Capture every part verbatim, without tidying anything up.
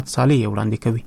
صالح وړاندې کوي.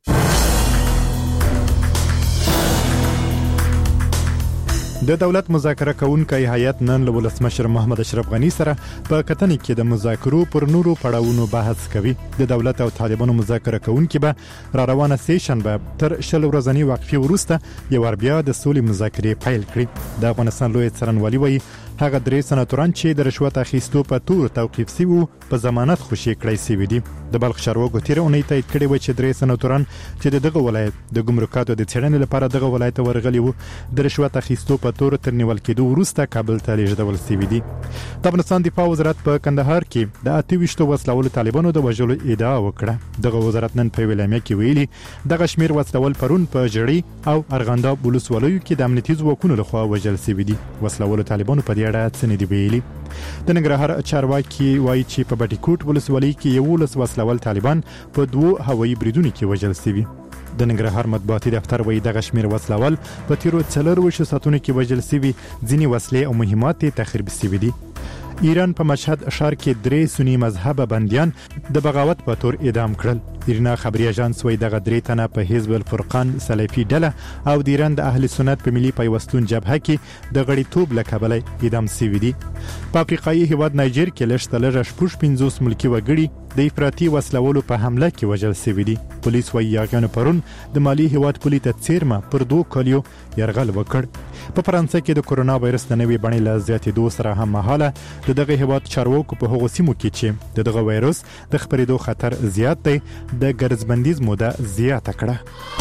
د دولت مذاکره کوونکی هیئت نن له ولسمشر محمد اشرف غنی سره په کتنې کې د مذاکرو پر نورو پړاوونو بحث کوي. د دولت او طالبانو مذاکره کوونکي به را روانه سه شنبه تر شل ورځنی وقفې وروسته یو بیا د سولې مذاکرې پیل کړي. د افغانستان لوی څارنوالي وایي هغه درې سناتوران چې د رشوت اخیستو په تور توقیف سوي په ضمانت خوشي کړی سوي دي. د بلخ چارواکو تیر اونۍ تایید کړی و چې درې سناتوران چې دغه ولایت د ګمرکاتو د څېړنې لپاره دغه ولایت ورغلي وو د رشوت اخیستو په تور تر نیول کېدو وروسته کابل ته لیږدول سوي دي. د افغانستان دفاع وزارت په کندهار کې د اته ویشت وسلوالو طالبانو د وژلو ادعا وکړه. دغه وزارت نن په ویلامه کې ویلي دغه شمیر وسلوال پرون په جړی او ارغنداب ولسوالیو کې د امنیتي ځواکونو لخوا وژل سوي دي. وسلوالو طالبانو په دې اړه څه نه دي ویلي. د ننګرهار چارواکي وایي چې په بټیکوټ ولسوالۍ کې یولس وسلوال طالبان په دوو هوایي بریدونو کې وژل سوي. د ننګرهار مطبوعاتي دفتر وایي دغه شمیر وسلوال په تیرو څلورویشتو ساعتونو کې وژل سوي، ځینې وسلې او مهمات تخریب سوي دي. ایران په مشهد ښار کې درې سنی مذهب بنديان د بغاوت په تور اعدام کړل. ایرنا خبري اژانس وایي دغه درې تنه په حزب الفرقان سلفي ډله او د ایران د اهل سنت په ملي پیوستون جبهه کې د غړیتوب له کبله اعدام شوي دي. په افریقایي هیواد نایجر کې لږ تر لږه شپږ پنځوس ملکي وګړي د افراطي وسلوالو په حمله کې وژل شوي دي. پولیس وایي یاغیانو پرون د مالي هیواد پولي ته څیرمه پر دوه کالیو یرغل وکړ. په فرانسه کې د کورونا وایرس د نوې بڼې له زیاتېدو سره هم مهاله د دغه هیواد چارواکو په هغو سیمو کې چې د دغه وایرس د خپرېدو خطر زیات دی د ګرځبندیز موده زیاته کړه.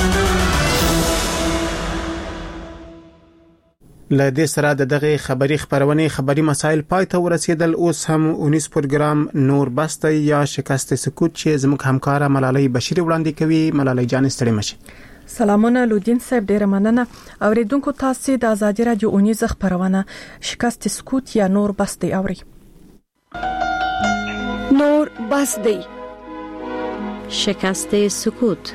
له دې سره د دغه خبري خبرونه خبري مسایل پای ته ورسېدل. اوس هم اونیس پروګرام نور بسته یا شکست سکوت چې زموږ همکاره ملالۍ بشیر وړاندې کوي. ملالۍ جان ستړي مشه. سلامونه لودین صاحب، ډیره مننه. اوریدونکو تاسو د ازادي رادیو اونیز خبرونه شکست سکوت یا نور بسته اوري. نور بسته شکست سکوت.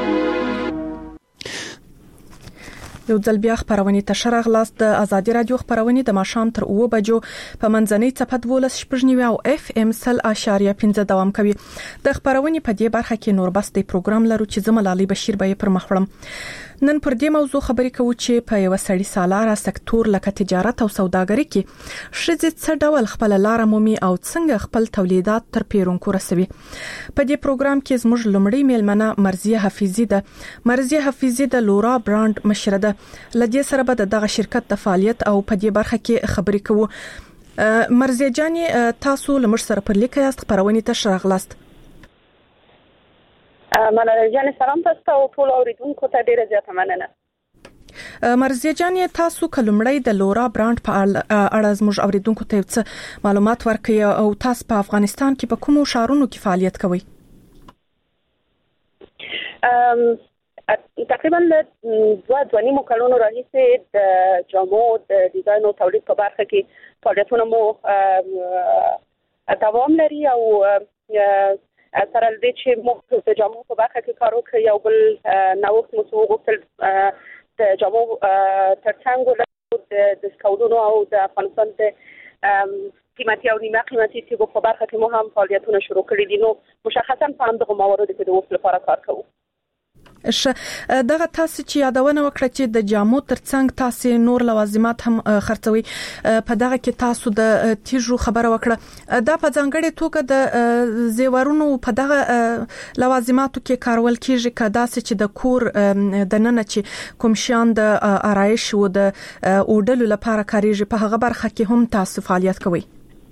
یو ځل بیا خبرونه تشرغ لاس د ازادي رادیو خبرونه د ماشام تر اوه بجو په منځنۍ صفحه دولس شپږ او اف ام سل اشاریه پنځه دوام کوي. د خبرونه په دې برخه کې نور بسته پروګرام لرو چې زملالي بشیر به پر مخړم. نن پر دې موضوع خبرې کوو چې په یو سړی سالاره سکتور لکه تجارت او سوداګري کې شذ څه ډول خپل لار مومي او څنګه خپل تولیدات تر پیرونکو رسوي. په دې پروګرام کې زموږ لومړی میلمنه مرزیه حفیظی ده. مرزیه حفیظی د لورا برانډ مشره ده. لدې سره به دغه شرکت د فعالیت او په دې برخه کې خبرې کوو. مرزیه جان تاسو لمر سره پر لیکه یاست، خبرونه تشرغ لاست. ملالۍ جان سلام تاسو او ټول اوریدونکو ته ډیره زیاته مننه. مرزیه جان تاسو کلمړی د لورا برانډ په اړه زموږ اوریدونکو ته څه معلومات ورکړئ او تاسو په افغانستان کې په کومو شهرونو کې فعالیت کوئ؟ تقریبا دوه دوه نیمو کلونو راهیسې د جامو د ډیزاین او تولید په برخه کې فعالیتونه مو دوام لري او سره دې چې موږ د جامو په برخه کې کار وکړو. یو بل نوښت مو وغوښتل د جامو ترڅنګ د ډسکاونټونو او د افغانستان د قیمتي او نیمه قیمتي تیږو په برخه کې مو هم فعالیتونه شروع کړي دي. نو مشخصا په همدغه مواردو کې د اوس لپاره کار کوو. ش دغه تاسو چې یادونه وکړه چې د جامو ترڅنګ تاسو نور لوازمات هم خرڅوي، په دغه کې تاسو د تیژو خبره وکړه. دا په ځانګړي توګه د زیورونو په دغه لوازماتو کې کارول کیږي کدا چې د کور د نن چې کوم شان د آرایش او د اوډلو لپاره کاریږي، په هغه برخه کې هم تاسو فعالیت کوئ؟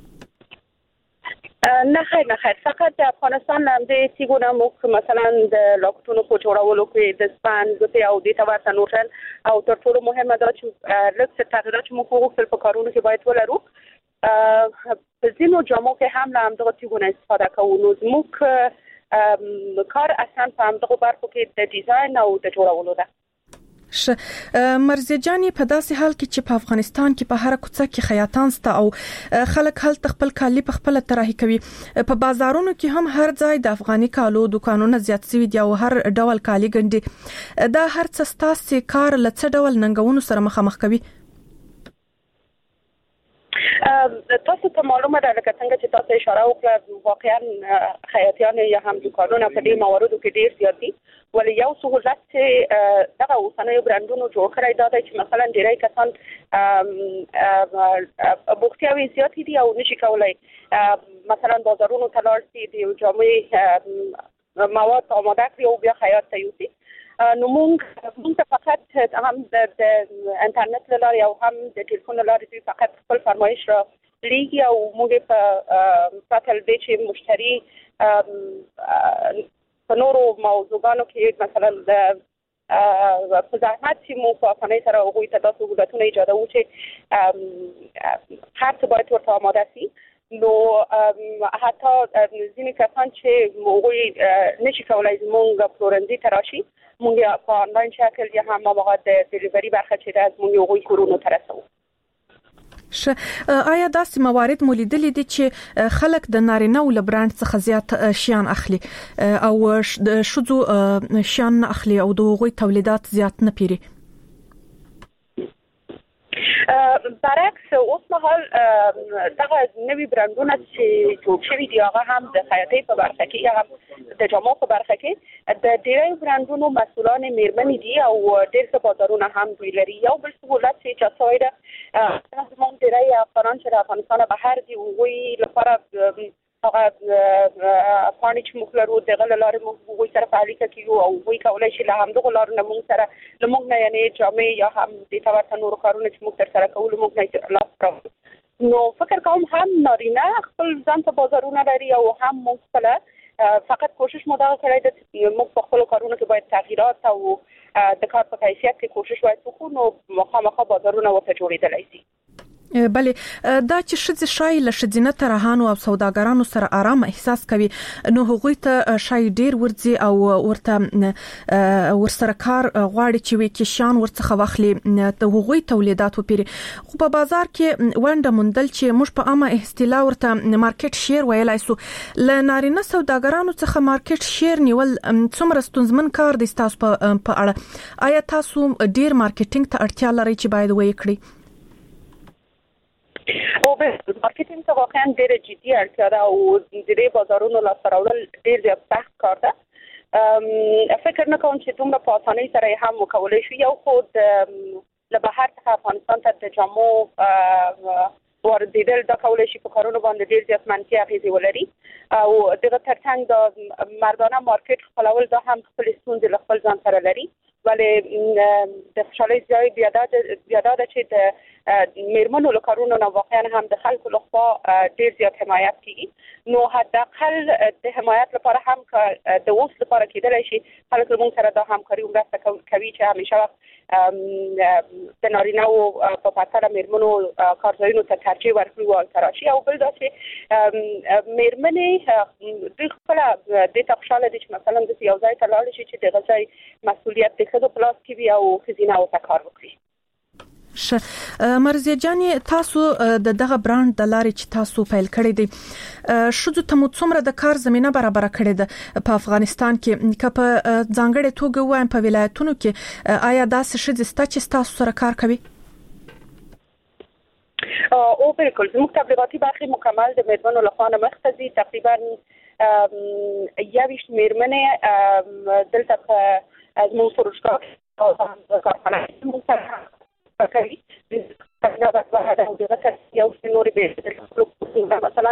نه خیر نه خیر فقط د افغانستان د سیګونه مو مثلا د لاکټونو په جوړولو کې د سپان د او د تواسه نوټل او تر ټولو مهمه دا چې لږ څه تغیرات مو کوو په کارونو کې باید ولرو. په ځینو جامو کې هم له همدغه سیګونه استفاده کوو. نو زموږ کار اصلا په همدغه برخو کې د ډیزاین او د جوړولو ده. ش مرزیه جانی په داسې حال کې چې په افغانستان کې په هر کوڅه کې خیاطان سته او خلک هلته خپل کالي په خپل طراحي کوي، په بازارونو کې هم هر ځای د افغاني کالو دکانونه زیات شوي دي او هر ډول کالي ګڼي. دا هر څه ستاسو کار له څه ډول ننګونو سره مخامخ کوي؟ تاسو ته معلومه ده لکه څنګه چې تاسو اشاره وکړه واقعا خیاطیان یا هم دکانونه په دې مواردو کې ډیر زیات دي ولې یو سهولت چې دغه اوسنیو برانډونو جوړ کړی دا دی چې مثلا ډیری کسان بوختیاوي زیات دي او نشي کولای مثلا بازارونو ته لاړ شي د یو جامې مواد آماده کړي او بیا خیاط ته یوسي نو موږ موږ فقط هم د انټرنیټ له لارې او هم د ټلیفون له لارې دوی فقط خپل فرمایش را لیږي او موږ په پرته له دې چې مشتري په نورو موضوعاتو کې مثلا د په زحمت چې مو په اسانۍ سره هغوی ته داسې سهولتونه ایجادوو چې هر څه باید ورته آماده شي نو حتی ځینې کسان چې هغوی نشي کولای زموږ پلورنځي ته راشي موږ په آنلاین شکل یا هم موقع د ډیلیوري برخه چې ده موږ هغوی کورونو ته رسوو. ش آیا داسې موارد مو لیدلي دي چې خلک د نارینه او برانډ څخه زیات شیان اخلي او د شذو شیان اخلي او د هغوی تولیدات زیات نه پیري؟ برعکس اوس مهال دغه نوي برانډونه چې جوړ شوي دي هغه هم د خیاطۍ په برخه کې یا هم د جامو په برخه کې د ډیری برانډونو مسؤلان میرمنې دي او ډېر څه بازارونه هم دوی لري. یو بل سهولت چې چا ده زموږ ډیری افغانان چې د افغانستان بهر دي هغوی لپاره هغه پانی چې موږ لرو دغه لارې موږ هغوی سره په اړیکه کې یو او هغوی کولی شي له همدغو لارو نه موږ سره له موږ نه یعنې جامې یا هم دې ته ورته نورو کارونه چې موږ ترسره کوو له موږ نه لاس راوړو. نو فکر کوم هم نارینه خپل ځان ته بازارونه لري او هم موږ خپله فقط کوشش مو دغه کړی ده چې موږ په خپلو کارونو کې باید تغییرات او د کار په کیفیت کې کوشش باید وکړو نو مخامخ بازارونه ورته جوړېدلی شي. بله دا چې ښځې شای له ښځینه طراحانو او سوداګرانو سره آرام احساس کوي نو هغوی ته شای ډیر ورځي او ورته ورسره کار غواړي چې وي کې شان ورڅخه واخلي ته هغوی تولیدات وپیري خو په بازار کې ونده مندل چې موږ په عامه اصطلاح ورته مارکیټ شیر ویلای سو ل نارینه سوداګرانو څخه مارکیټ شیر نیول څومره ستونزمن کار دی تاسو په اړه آیا تاسو ډیر مارکیټینګ ته اړتیا لرئ چې باید وایي کړئ؟ او به مارکیټینګ ته واقعا ډېر جدي اړتیا ده او د دې بازارونو لاسته راوړل ډېر زیات سخت کار ده. فکر نه کوم چې دومره په اسانۍ سره هم وکولای شي. یو خو له بهر څخه افغانستان ته د جامو واردېدل دا کولی شي په کارونو باندې ډېر زیات منفي اغېزې ولري او دغه ترڅنګ د مردانه مارکیټ خپلول دا هم خپلې ستونزې له خپل ځان سره لري ولې د خوشحالۍ ځای بیا دا ده چې د میرمنو له کارونو نه واقعا هم د خلکو لخوا ډېر زیات حمایت کیږي نو حداقل د حمایت لپاره هم د اوس لپاره کېدلی شي خلک له موږ سره دا همکاري مرسته کوي چې همیشه وخت د نارینه‌و په پرتله میرمنو کارځایونو ته ترجیح ورکړي او هلته راشي. او بل دا چې میرمنې دوی خپله دې ته خوشحاله دي چې مثلا داسې یو ځای ته لاړې شي چې دغه ځای مسؤلیت د ښځو په لاس کې وي او ښځینه ورته کار وکړي. ش مرزیه جانې تاسو د دغه برانډ د لارې چې تاسو پیل کړی دی شذو ته مو څومره د کار زمينه برابر کړې ده په افغانستان کې که په ځانګړې توګه وایم په ولایتونو کې آیا داسې ښځې شته چې تاسو سره کار کوي؟ او بالکل زموږ تبلیغاتي برخې مکمل د میرمنو لخوا نه مخته ځي. تقریبا یویشت میرمنې دلته په زموږ فروشګاه کې کارخانه زموږ سره کوي دا به دا د غټ یو نوري به مثلا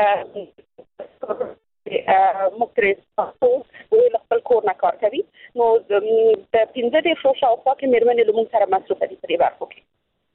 مخترس تاسو ول خپل کور نه کار کوي نو د پنځه د فروش او خوا کې میرمنې له موږ سره مصروفه دي په دې برخو کې.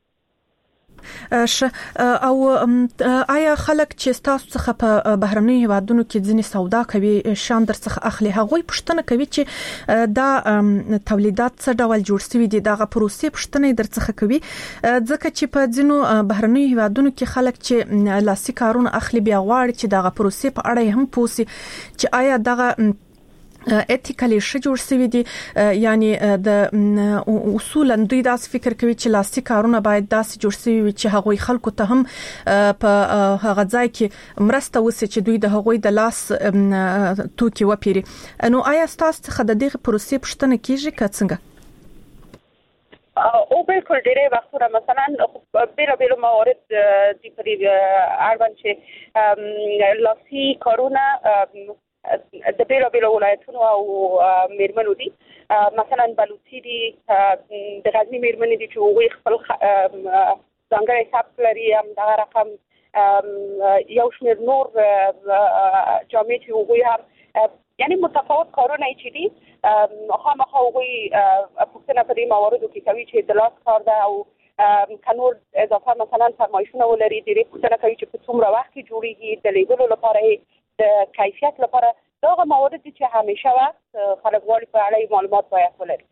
ش او آیا خلک چې تاسو څخه په بهرنۍ هیوادونو کې ځینې سودا کوي شان در څخه اخلي هغوی پوښتنه کوي چې دا تولیدات څه ډول جوړ شوي دي دغه پروسې پوښتنه در څخه کوي ځکه چې په ځینو بهرنۍ هیوادونو کې خلک چې لاسي کارونه اخلي بیا غواړي چې دغه پروسې په اړه هم پوښي چې آیا دغه ایتیکلی ش جوړ شوی دي یعنی د اصولا دوی داس فکر کوي چې لاسي کارونه باید داس جوړ شوی چې هغوی خلکو ته هم په هغه ځای کې مرسته وسي چې دوی د هغوی د لاس توکي وپیري. نو آیا تاسو څخه د دغه پروسې پوښتنه کیږي که څنګه؟ او بالکل ډېرې وختونه مثلا بیره بیره موارد د پرې اړوند چې لاسي کارونه د بیره بیره ولایتونو او میرمنو دي مثلا بلوچي دي د غزني میرمنې دي چې هغوی خپل ځانګړی ثبت لري هم دغه رقم یو شمېر نور جامې چې هغوی هم یعنی متفاوت کارونه چې دي خامخا هغوی پوښتنه په دې مواردو کې کوي چې د لاس کار ده او که نور اضافه مثلا فرمایشونه ولري ډېرې پوښتنه کوي چې په څومره وخت کې جوړېږي د لیږلو لپاره د کیفیت لپاره دغه موارد دي چې همیشه وخت خلک غواړي په اړه معلومات باید ولري.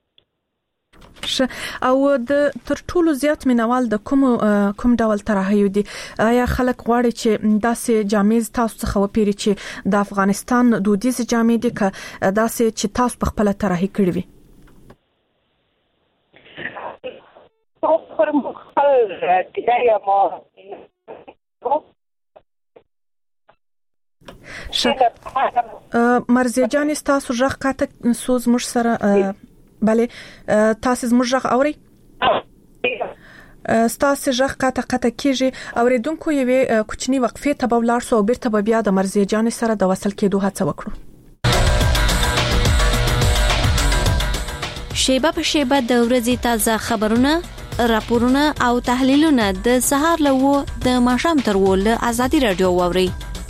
او د تر ټولو زیات مینوال د کوم کوم ډول طرحه دي؟ آیا خلک غواړي چې داسې جامې تاسو څخه وپیري چې د افغانستان دودیز جامې دي که داسې چې تاسو په خپل طرحه کړی وي؟ پر خپل دیګه ما مرزیه جان تاسو ژغ قاطع سوز مش سره بله تاسو زموږ ژغ اوري؟ ستاسو ژغ قاطع قاطع کیږي. اوریدونکو یوې کوچنی وقفه ته به ولاړ سو او بیرته به بیا د مرزیه جان سره د وصل کېدو هڅه وکړو. شیبه په شیبه د ورځې تازه خبرونه، راپورونه او تحلیلونه د سهار له و د ماښام تر و له آزادي رادیو واوري.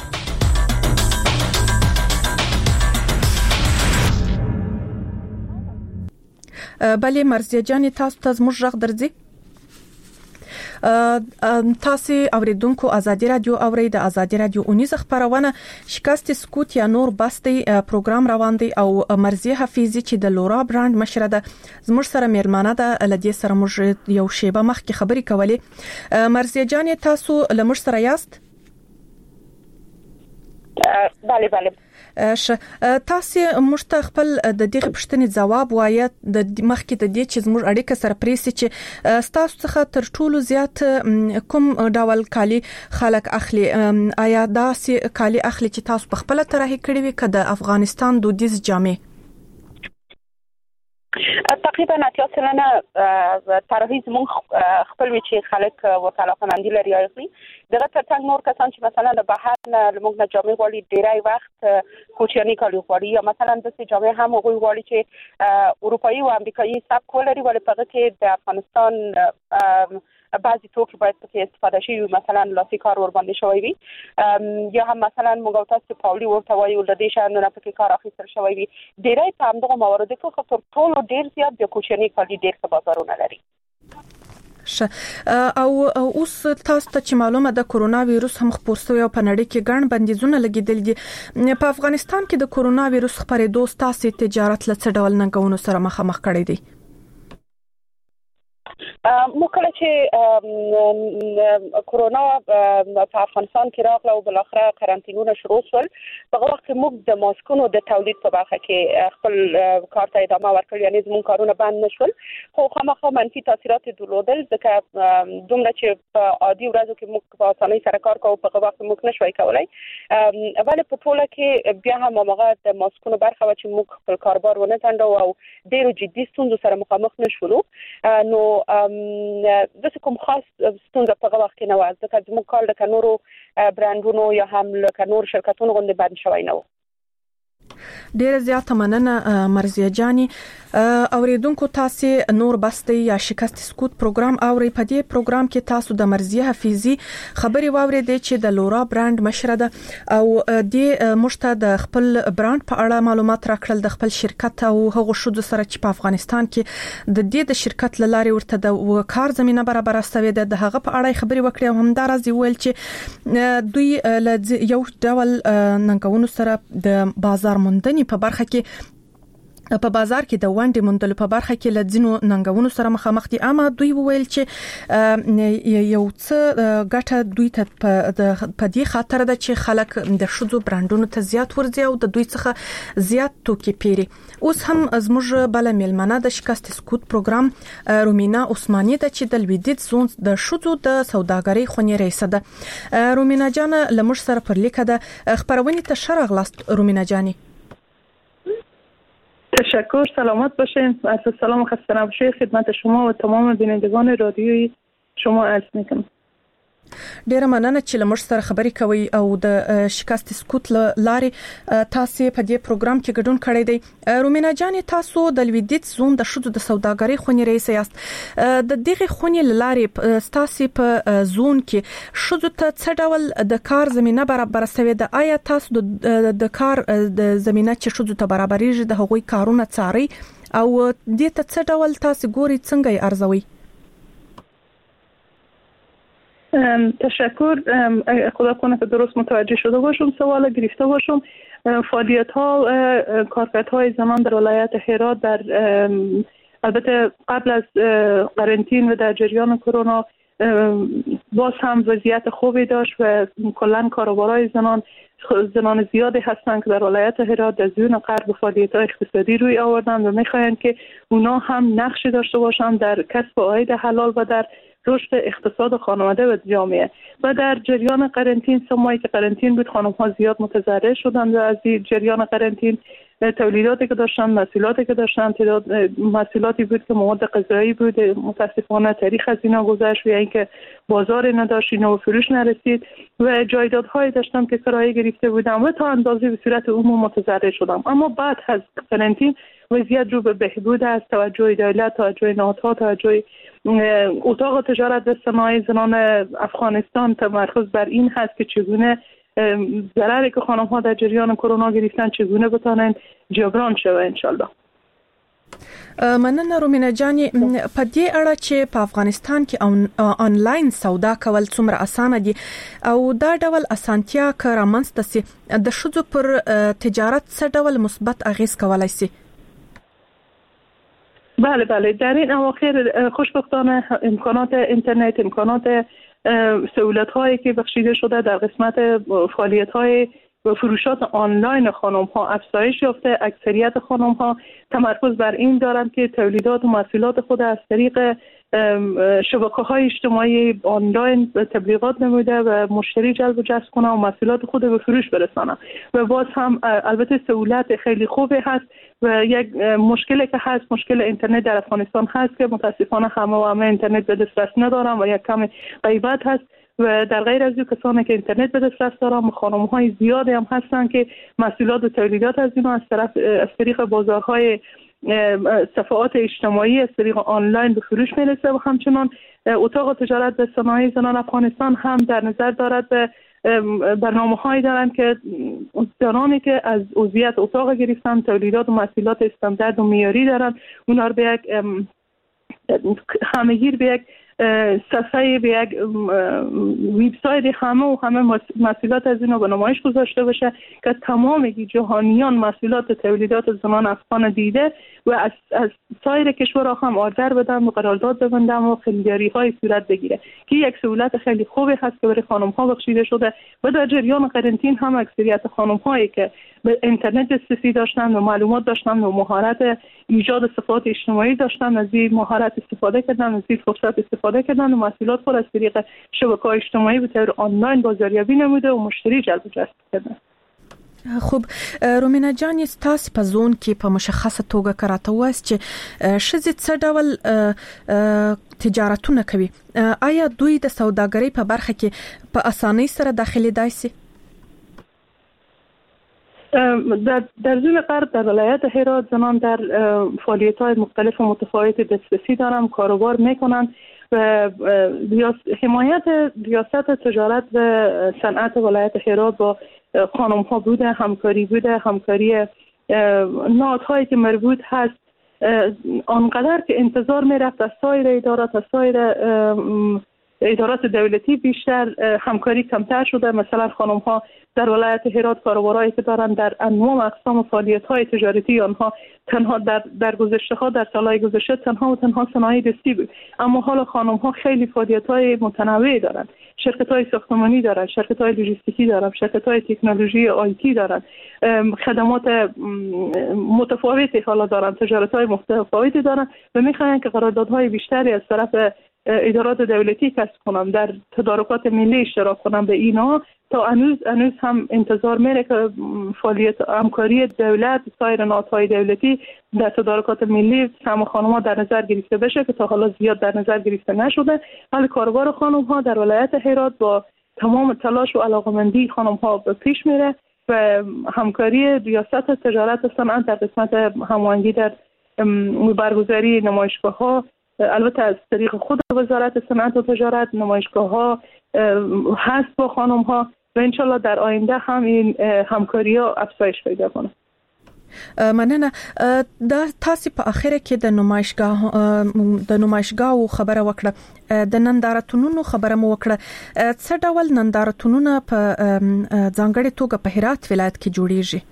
بله مرزیه جان تاسو ته زموږ ژغ درځي؟ تاسو اوریدونکو آزادي رادیو اوري د آزادي رادیو اونیز خبرونه شکست سکوت یا نور بستی پروګرام روان دی او مرزیه حفیظی چې د لورا برانډ مشره ده زموږ سره میرمنه ده لدی سره موږ یو شیبه مخکې خبرې کولې. مرزیه جان تاسو لمر سره یاست؟ بله بله ش تاسو مشته خپل د دې پښتنې جواب وایي د مخکې د دې چې زموږ اړیکه سره پریسي چې تاسو څخه تر ټولو زیات کوم ډول کالي خلک اخلي؟ آیا دا سي کالي اخلي چې تاسو په خپل طرحه کړی وي که د افغانستان دودیز جامې؟ تقریبا اتیا سلنه طرحه زموږ خپل وی چې خلک ورته علاقه‌مندي لري اخلي. دغه ترڅنګ نور کسان چې مثلا د بهر نه موږ نه جامې غواړي ډیری وخت کوچني کالي غواړي یا مثلا د سې جامې هم غوړي غواړي چې اروپایي او امریکایي سبک ولري ولې په هغه کې د افغانستان بعضی توکي باید پکې استفاده شي مثلا لاسي کار ور باندې شوی وي یا هم مثلا موږ تاسو پاولي ورته وایو د دې شان نه پکې کار اخیستل شوی وي. ډیری په همدغه موارد کې خو ټول ډیر زیات د کوچني کالي ډیر څه بازارونه لري. او اوس تاسو ته چې معلومه ده کرونا وایروس هم خپور شوی او په نړۍ کې ګڼ بندیزونه لګیدل دي. په افغانستان کې د کرونا وایروس خپرېدو تاسو تجارت لڅ ډول ننګونو سره مخامخ کړی دی؟ مو کله چې کرونا په افغانستان کې راغله او بل اخره قرنطینونه شروع شول په هغه وخت کې موږ د ماسکونو د تولید په برخه کې خپل کار ته ادامه ورکړ یعنی زموږ کارونه بند نشول خو خامخا منفي تاثیرات درلودل ځکه دومره چې په عادي ورځو کې موږ په اسانۍ سره کار کوو په هغه وخت موږ نشوي کولای ولې په ټوله کې بیا هم هغه د ماسکونو برخه چې موږ خپل کاروبار ونه تنډو او ډېر جدي ستونزو سره مخامخ نشولو نو د کوم خاص ستونزه په هغه وخت کې نه و ځکه زموږ کال د کنورو برانډونو یا هم له کنور شرکتونو غوندې بند شوی نه و. ډیره زیاته مننه مرزیه جانی. اوریدونکو تاسو نور بسته یا شکست سکوت پروګرام اوري. په دې پروګرام کې تاسو د مرزیه حفیظی خبري واورید چې د لورا برانډ مشره ده او د مشته د خپل برانډ په اړه معلومات راکړل د خپل شرکت او هغه شود سره چې په افغانستان کې د دې د شرکت لاري ورته د کار زمينه برابر استوي د هغه په اړه خبري وکړي او هم دراز ویل چې دوی یو ډول ننګونو سره د بازار موندنې په برخه کې په بازار کې د وانډې موندلو په برخه کې لځینو ننګونو سره مخامخ دي اما دوی ویل چې یو څه ګټه دوی ته په دې خاطر ده چې خلک د شذو برانډونو ته زیات ورځي او د دوی څخه زیات توکي پیري. اوس هم زموږ بل میلمنه د شکست سکوت پروګرام رومینا عثماني د چې د لویدیت زون د شذو د سوداګرۍ خونې رئیس ده. رومینا جان لمر سره پر لیکه ده خبرونه ته شرغ لاست. رومینا جانی تشکر، سلامت باشین. از سلام و خسته نباشید خدمت شما و تمام بینندگان رادیویی شما عرض میکنم. ډیره مننه چې لمر سره خبرې کوي او د شکست سکوت لارې تاسو په دې پروګرام کې ګډون کړی دی. رومینا جان، تاسو د لویدیت زون د شذو د سوداګرۍ خونې رئیس یاست. د دغه خونې لارې تاسو په زون کې شذو ته څه ډول د کار زمينه برابر شوې ده؟ آیا تاسو د کار د زمينه چې شذو ته برابرېږي د هغوی کارونه څاري او دې ته څه ډول تاسو ګوري څنګه یې ارزوي؟ تشکر. خدا کنه که درست متوجه شده باشم سوال گرفته باشم. فعالیت ها کارکردهای زنان در ولایت هرات در البته قبل از قرنطین و در جریان کرونا باز هم وضعیت خوبی داشت و کلا کاروبارای زنان زنان زیادی هستند که در ولایت هرات در زون غرب فعالیت‌های اقتصادی روی آوردند و می‌خواهند که اونا هم نقشی داشته باشند در کسب عاید حلال و در رشد اقتصاد خانواده و جامعه. و در جریان قرنطین سه ماهی که قرنطین بود خانم‌ها زیاد متضرر شدند و از جریان قرنطین تولیداتی که داشتن، محصولاتی که داشتن، محصولاتی بود که مواد غذایی بود، متاسفانه تاریخ از اینا گذشت و اینکه بازار نداشت، اینا به فروش نرسید و جایدادهایی داشتم که کرایه گرفته بودم و تا اندازه به صورت عموم متضرر شدم. اما بعد از قرنطین وضعیت رو به بهبود است. توجه دولت، توجه نهادها، توجه اتاق تجارت و صنایع زنان افغانستان تمرکز بر این هست که چگونه ضرری که خانم ها در جریان کرونا گرفتن چگونه بتانند جبران شوه انشالله. مننه رومینا جانې، په دې اړه چې په افغانستان کې آنلاین سودا کول څومره اسانه دي او دا ډول اسانتیا که رامنځته سي د ښځو پر تجارت څه ډول مثبت اغیز کولای سي؟ بله بله در این اواخر خوشبختانه امکانات اینترنت، امکانات سهولت هایی که بخشیده شده در قسمت فعالیت های و فروشات آنلاین خانم ها افزایش یافته. اکثریت خانم ها تمرکز بر این دارند که تولیدات و محصولات خود از طریق شبکه های اجتماعی آنلاین تبلیغات نموده و مشتری جلب و جذب کنند و محصولات خود به فروش برسانند. و باز هم البته سهولت خیلی خوبی هست و یک مشکلی که هست مشکل اینترنت در افغانستان هست که متاسفانه همه و همه اینترنت به دسترس ندارن و یک کم غیبت هست. و در غیر از این کسانی که اینترنت به دسترس دارن خانم‌های زیادی هم هستن که محصولات و تولیدات از اینا از طرف از طریق بازارهای صفحات اجتماعی از طریق آنلاین به فروش میرسه. و همچنان اتاق تجارت و صنایع زنان افغانستان هم در نظر دارد به برنامه‌هایی دارند که زنانی که از عضویت اتاق گرفتن تولیدات و محصولات استاندارد و معیاری دارند اونا رو به یک همگیر به یک صفحه به یک وبسایت همه و همه محصولات از اینا به نمایش گذاشته بشه که تمام جهانیان محصولات تولیدات زنان افغان دیده و از, از سایر کشورها هم آردر بدن و قرارداد ببندن و خریداری های صورت بگیره که یک سهولت خیلی خوبی هست که برای خانم ها بخشیده شده. و در جریان قرنطین هم اکثریت خانم هایی که به اینترنت دسترسی داشتن و معلومات داشتن و مهارت ایجاد صفحات اجتماعی داشتن از این مهارت استفاده کردن، از این فرصت استفاده کردن و محصولات خود از طریق شبکه‌های اجتماعی به طور آنلاین بازاریابی نموده و مشتری جلب و جذب کردن. خوب رومینا جان، تاسو په زون کې په مشخصه توګه کراته واست چې شذې څه ډول تجارتونه کوي؟ آیا دوی د سوداګرۍ په برخه کې په اسانۍ سره داخلي دای سي؟ در, در زون غرب در ولایت هرات زنان در فعالیت‌های مختلف و متفاوت دسترسی دارن، کاروبار میکنن و حمایت ریاست تجارت و صنعت ولایت هرات با خانم ها بوده، همکاری بوده، همکاری نهادهایی که مربوط هست آنقدر که انتظار میرفت از سایر ادارات از سایر ادارات دولتی بیشتر همکاری کمتر شده. مثلا خانم ها در ولایت هرات کاروبارایی که دارن در انواع اقسام فعالیت های تجارتی آنها تنها در در گذشته ها در سالهای گذشته تنها و تنها صنایع دستی بود، اما حالا خانم ها خیلی فعالیت های متنوعی دارن، شرکت های ساختمانی دارن، شرکت های لوجستیکی دارن، شرکت های تکنولوژی آیتی دارن، خدمات متفاوتی حالا دارن، تجارت های متفاوتی دارن و میخواین که قراردادهای بیشتری از طرف ادارات دولتی کسب کنم، در تدارکات ملی اشتراک کنم به اینا، تا هنوز هنوز هم انتظار میره که فعالیت همکاری دولت سایر نهادهای دولتی در تدارکات ملی سهم خانم‌ها در نظر گرفته بشه که تا حالا زیاد در نظر گرفته نشده. ولی کاروبار خانم‌ها در ولایت هرات با تمام تلاش و علاقمندی خانم‌ها به پیش میره و همکاری ریاست تجارت و صنعت در قسمت هماهنگی در برگزاری نمایشگاه‌ها، البته از طریق خود وزارت صنعت و تجارت، نمایشگاه‌ها هست با خانم‌ها و انشالله در آینده هم این همکاری‌ها افزایش پیدا کنه. مننه. د تاسو په اخر کې د نمایشګاه د نمایشګاو خبره وکړه، د نندارتونونو خبره مو وکړه. څه ډول نندارتونونه په ځانګړي توګه په هرات ولایت کې جوړیږي؟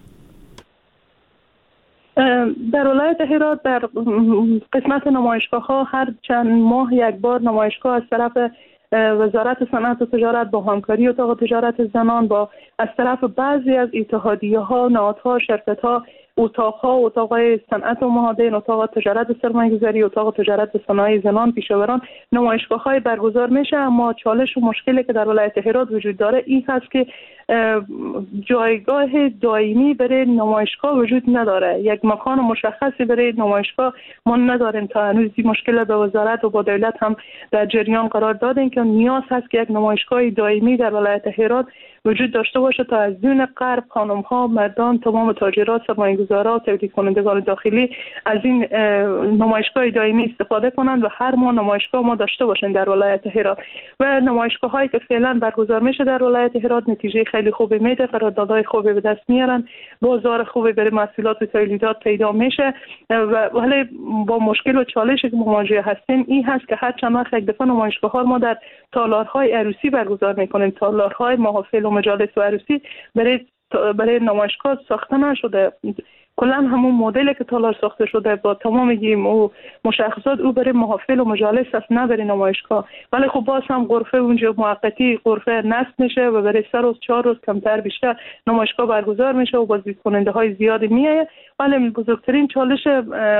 در ولایت هرات در قسمت نمایشگاه‌ها هر چند ماه یک بار نمایشگاه از طرف وزارت صنعت و تجارت با همکاری اتاق تجارت زنان، با از طرف بعضی از اتحادیه‌ها، نهادها، شرکت‌ها، اتاق‌ها، اتاق‌های صنعت و معادن، اتاق تجارت سرمایه‌گذاری، اتاق تجارت صنایع زنان، پیشاوران، نمایشگاه‌های برگزار میشه. اما چالش و مشکلی که در ولایت هرات وجود داره این هست که جایگاه دائمی برای نمایشگاه وجود نداره، یک مکان مشخصی برای نمایشگاه ما نداریم. تا هنوز این مشکل به وزارت و با دولت هم در جریان قرار دادیم که نیاز هست که یک نمایشگاه دائمی در ولایت هرات وجود داشته باشه تا از دون غرب خانم‌ها، مردان، تمام تاجرات، سرمایه‌گذاران، تولید کنندگان داخلی از این نمایشگاه دائمی استفاده کنند و هر ماه نمایشگاه ما داشته باشیم در ولایت هرات. و نمایشگاه‌هایی که فعلا برگزار میشه در ولایت هرات نتیجه خیلی خوبی میده، قراردادهای خوبی به دست میارن، بازار خوبی برای محصولات و تولیدات پیدا میشه. و ولی با مشکل و چالشی که مواجه هستیم این هست که هر چند وقت یک دفعه نمایشگاه‌ها ما در تالارهای عروسی برگزار میکنیم، تالارهای محافل و مجالس و عروسی برای برای نمایشگاه ساخته نشده. کلا همون مدلی که تالار ساخته شده با تمام گیم و مشخصات او برای محافل و مجالس است، نه برای نمایشگاه. ولی خب باز هم غرفه اونجا موقتی غرفه نصب میشه و برای سه روز چهار روز کمتر بیشتر نمایشگاه برگزار میشه و بازدید کننده های زیادی میایه. ولی بزرگترین چالش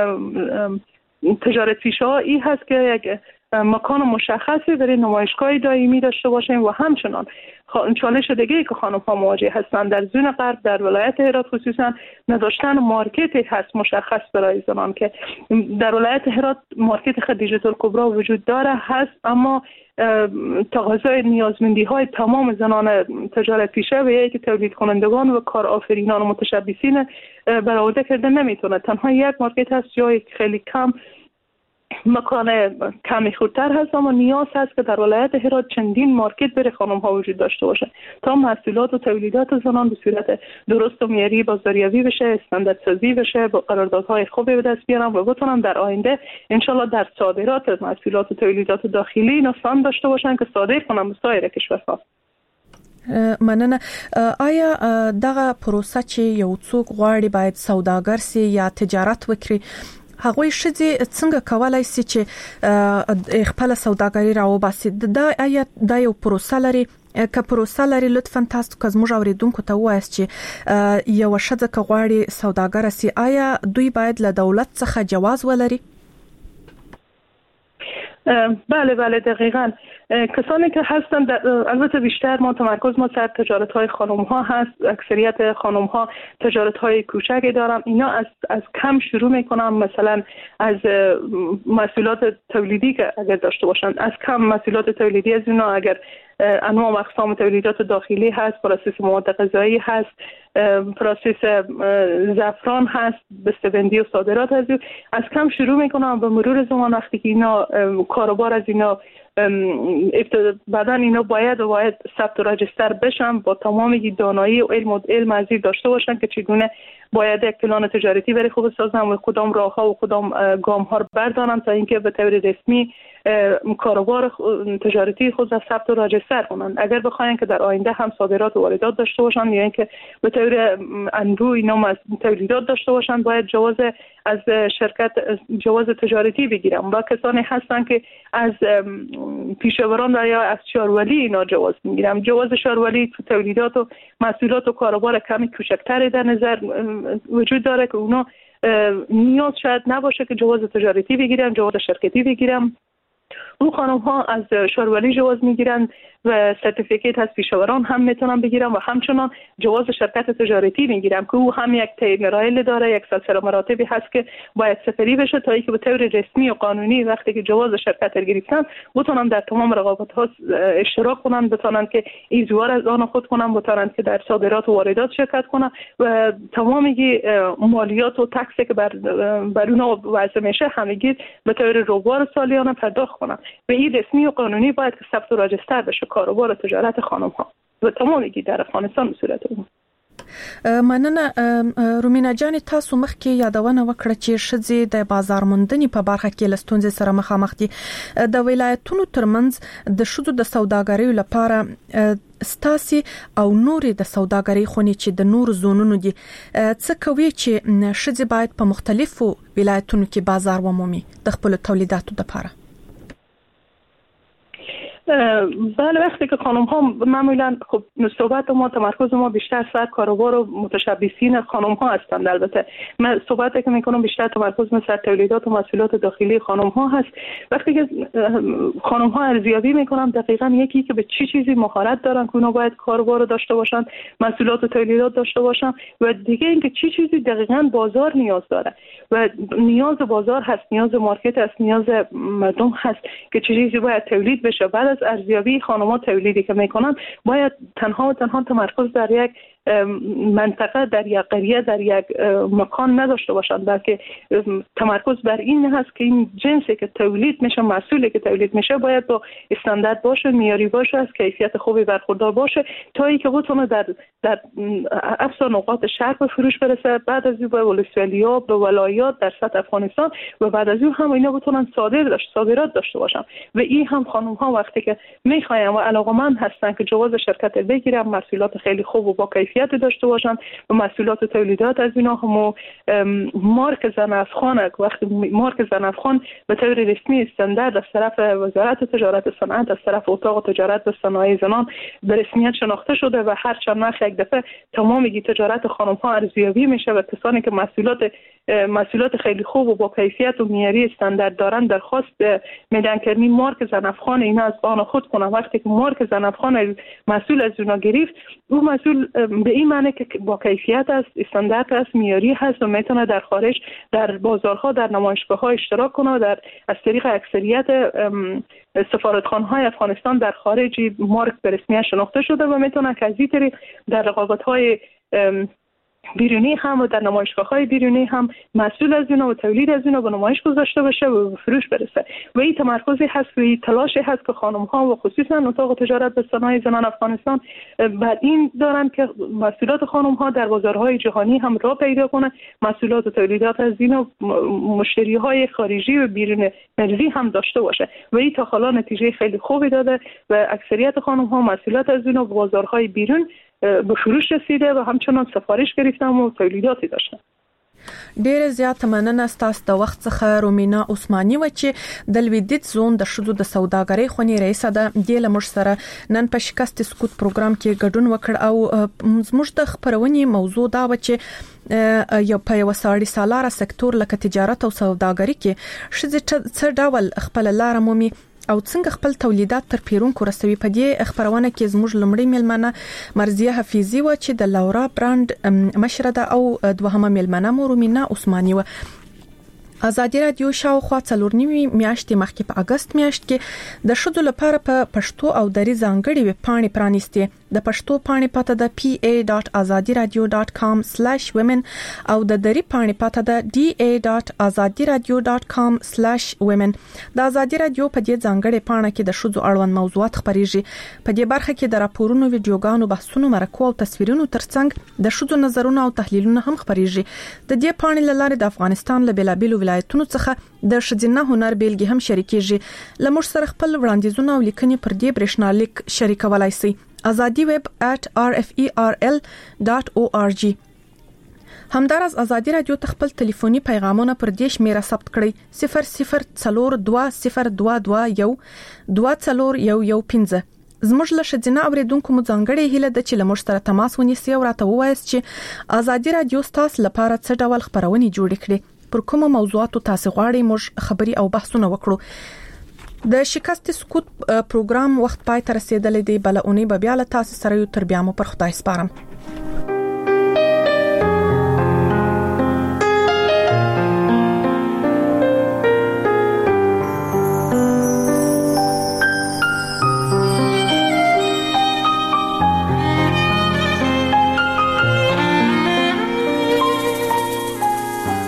تجارت پیشه ها این هست که یک مکان مشخصی برای نمایشگاه دائمی داشته باشیم و همچنان چالش دیگه‌ای که خانم‌ها مواجه هستند در زون غرب در ولایت هرات خصوصا نداشتن مارکتی هست مشخص برای زنان، که در ولایت هرات مارکت خدیجه الکبری وجود داره هست، اما تقاضای نیازمندی‌های تمام زنان تجارت پیشه و یکی تولید کنندگان و کارآفرینان و متشبثین برآورده کرده نمیتونه. تنها یک مارکت هست جای خیلی کم مکان کمی خودتر هست، اما نیاز هست که در ولایت هرات چندین مارکت برای خانم ها وجود داشته باشه تا محصولات و تولیدات زنان به صورت درست و معیاری بازاریابی بشه، استاندارد سازی بشه، با قراردادهای خوبی به دست بیارن و بتونن در آینده انشالله در صادرات محصولات و تولیدات داخلی نسان داشته باشن که صادر کنن به سایر کشورها. مننه. آیا دغه پروسه چې یو څوک غواړي باید سوداګر سي یا تجارت وکړي، هغوی شذې څنګه کولای شي چې خپل سوداګری راوباسي؟ دا آیا دا یو پروسه لري؟ که پروسه لري لطفاً تاسو که زموږ اوریدونکو ته ووایاست چې یو ښځه که غواړي سوداګر سي آیا دوی باید له دولت څخه جواز ولري؟ بله بله دقیقاً. کسانی که هستن البته بیشتر ما تمرکز ما سر تجارت های خانم ها هست، اکثریت خانم ها تجارت های کوچکی دارن. اینا از از کم شروع میکنن، مثلا از محصولات تولیدی که اگر داشته باشن، از کم محصولات تولیدی از اینا اگر انواع و اقسام تولیدات داخلی هست، پروسس مواد غذایی هست، پروسس زعفران هست، بسته‌بندی و صادرات هست، از کم شروع میکنن. به مرور زمان وقتی که اینا کاروبار از اینا بعدا اینا باید و باید ثبت و رجستر بشن، با تمام دانایی و علم و علم ازی داشته باشن که چگونه باید یک پلان تجارتی برای خود سازن و کدام راهها و کدام گام ها رو بردارن تا اینکه به طور رسمی کاروبار تجارتی خود را ثبت و رجستر کنن. اگر بخواین که در آینده هم صادرات و واردات داشته باشن یا اینکه به طور اندو اینا تولیدات داشته باشن، باید جواز از شرکت جواز تجارتی بگیرن. و کسانی هستن که از پیشاوران و یا از شارولی اینا جواز میگیرن. جواز شارولی تو تولیدات و محصولات و کاروبار کمی کوچکتری در نظر وجود داره که اونا نیاز شاید نباشه که جواز تجارتی بگیرن، جواز شرکتی بگیرن. اون خانم ها از شورولی جواز میگیرن و سرتیفیکیت از پیشاوران هم میتونن بگیرن و همچنان جواز شرکت تجارتی میگیرن که او هم یک طی مرایل داره، یک سلسله مراتبی هست که باید سپری بشه تا اینکه به طور رسمی و قانونی وقتی که جواز شرکت رو گرفتن بتونن در تمام رقابت ها اشتراک کنن، بتونن که ایزوار از آن خود کنن، بتونن که در صادرات و واردات شرکت کنن و تمامی مالیات و تکسی که بر بر اونها وضع میشه همگی به طور روبار سالیانه پرداخت کنن و این رسمی و قانونی باید که ثبت و راجستر بشه کاروبار تجارت خانم ها و تمامی در افغانستان صورت اون. مننه رومینا جان، تاسو مخکې یادونه وکړه چې ښځې د بازار موندنې په برخه کې له ستونزې سره مخامخ دي. د ولایتونو ترمنځ د ښځو د سوداګرۍ لپاره ستاسي او نورې د سوداګرۍ خونې چې د نور زونونو دي څه کوي چې ښځې باید په مختلفو ولایتونو کې بازار ومومي د خپل تولیداتو لپاره؟ بله، وقتی که خانم ها معمولا خب صحبت ما تمرکز ما بیشتر سر کاروبار و متشبثین خانم ها هستند. البته من صحبتی که میکنم بیشتر تمرکز من سر تولیدات و محصولات داخلی خانم ها هست. وقتی که خانم ها ارزیابی میکنم دقیقاً یکی که به چی چیزی مهارت دارن که اونا باید کاروبار رو داشته باشن، محصولات و تولیدات داشته باشن و دیگه اینکه چی چیزی دقیقاً بازار نیاز داره و نیاز بازار هست، نیاز مارکت هست، نیاز مردم هست که چه چیزی باید تولید بشه. بعد از ارزیابی خانم‌ها تولیدی که میکنن باید تنها و تنها تمرکز در یک منطقه، در یک قریه، در یک مکان نداشته باشند، بلکه تمرکز بر این هست که این جنسی که تولید میشه، محصولی که تولید میشه باید با استاندارد باشه، معیاری باشه، از کیفیت خوبی برخوردار باشه تا اینکه بتونه در در اقصا نقاط شهر به فروش برسه، بعد از اون به ولسوالی‌ها، به ولایات در سطح افغانستان و بعد از اون هم اینا بتونن صادر داشت صادرات داشته باشن. و این هم خانم‌ها وقتی که میخواین و علاقه‌مند هستن که جواز شرکت بگیرن، محصولات خیلی خوب و با کیفیت داشته باشن و محصولات و تولیدات از اینا هم مارک زن افغان، وقتی مارک زن افغان به طور رسمی استاندارد از طرف وزارت تجارت و صنعت، از طرف اتاق تجارت و صنایع زنان به رسمیت شناخته شده و هر چند وقت یک دفعه تمامی تجارت خانم ها ارزیابی میشه و کسانی که محصولات محصولات خیلی خوب و با کیفیت و معیاری استاندارد دارن درخواست میدن که این مارک زن افغان اینا از آن خود کنن. وقتی که مارک زن افغان محصول از اونا گرفت، اون محصول به این معنی که با کیفیت است، استاندارد است، معیاری هست و میتونه در خارج در بازارها، در نمایشگاه‌ها اشتراک کنه و در از طریق اکثریت سفارتخانه‌های افغانستان در خارج مارک به رسمیت شناخته شده و میتونه که از این طریق در رقابت‌های بیرونی هم و در نمایشگاه‌های بیرونی هم محصول از اینا و تولید از اینا به نمایش گذاشته بشه و فروش برسه. و این تمرکزی هست و این تلاشی هست که خانم‌ها و خصوصا اتاق تجارت و صنایع زنان افغانستان بعد این دارن که محصولات خانم‌ها در بازارهای جهانی هم راه پیدا کنه، محصولات و تولیدات از اینا مشتری‌های خارجی و بیرون مرزی هم داشته باشه. و این تا حالا نتیجه خیلی خوبی داده و اکثریت خانم‌ها محصولات از اینا به بازارهای بیرون به فروش رسیده و همچنان سفارش گرفتن و تولیداتی داشتن. ډېر زیات مننه ستاسو د وخت څخه. رومینا عثماني و چې د لویدیځ زون د ښځو د سوداګرۍ خونې رئیسه ده، د لمر سره نن په شکست سکوت پروګرام کې ګډون وکړ او زموږ د خبرونې موضوع دا و چې یو په یو ساړی سالاره سکتور لکه تجارت او سوداګرۍ کې ښځې څه ډول خپل لار مومي او څنګه خپل تولیدات تر پیرونکو رسوي. په دې خبرونه کې زموږ لمړی میلمنه مرضیه حفیظی و چې د لورا برانډ مشره ده او دوهمه میلمنه مو رومینا عثماني و. ازادي رادیو شاوخوا څلور نیمه میاشتې مخکې په اگست میاشت کې د ښځو لپاره په پښتو او دری ځانګړي ویب پاڼې پرانیستي. د پښتو پاڼې پته د پی ای ډاټ ازادي رادیو ډاټ کام سلیش ویمن او د دری پاڼې پته د ډي ای ډاټ ازادي رادیو ډاټ کام سلیش ویمن. د ازادي رادیو په دې ځانګړي پاڼه کې د ښځو اړوند موضوعات خبريږي. په دې برخه کې د راپورونو، ویډیوګانو، بحثونو، مرکو او تصویرونو ترڅنګ د ښځو نظرونه او تحلیلونه هم خبريږي. د دې پاڼې لاره د افغانستان له بیلابیلو ولایتونو څخه د ښځینه هنر بیلګې هم شریکېږي. لمر سره خپل وړاندیزونه او لیکنې پر دې برېښنالیک شریکولای شئ. azadi web at r f e r l dot org. همدارس ازادي رادیو تخپل ټلیفوني پیغامونه پر دې شمیره ثبت کړئ: صفر صفر څلور دوه صفر دوه دوه یو دوه څلور یو یو پنځه. زموږ له ښځینه اوریدونکو مو ځانګړې هیله ده چې له موږ سره تماس ونیسئ او راته ووایاست چې ازادي رادیو ستاسو لپاره څه ډول خبرونه جوړ کړي، پر کومو موضوعاتو تاسو غواړئ موږ خبري او بحثونه وکړو. د شکست سکوت پروګرام وخت پای ته رسیدلی دی، بل اونۍ به بیا له تاسو سره یو تر بیا مو پر خدای سپارم.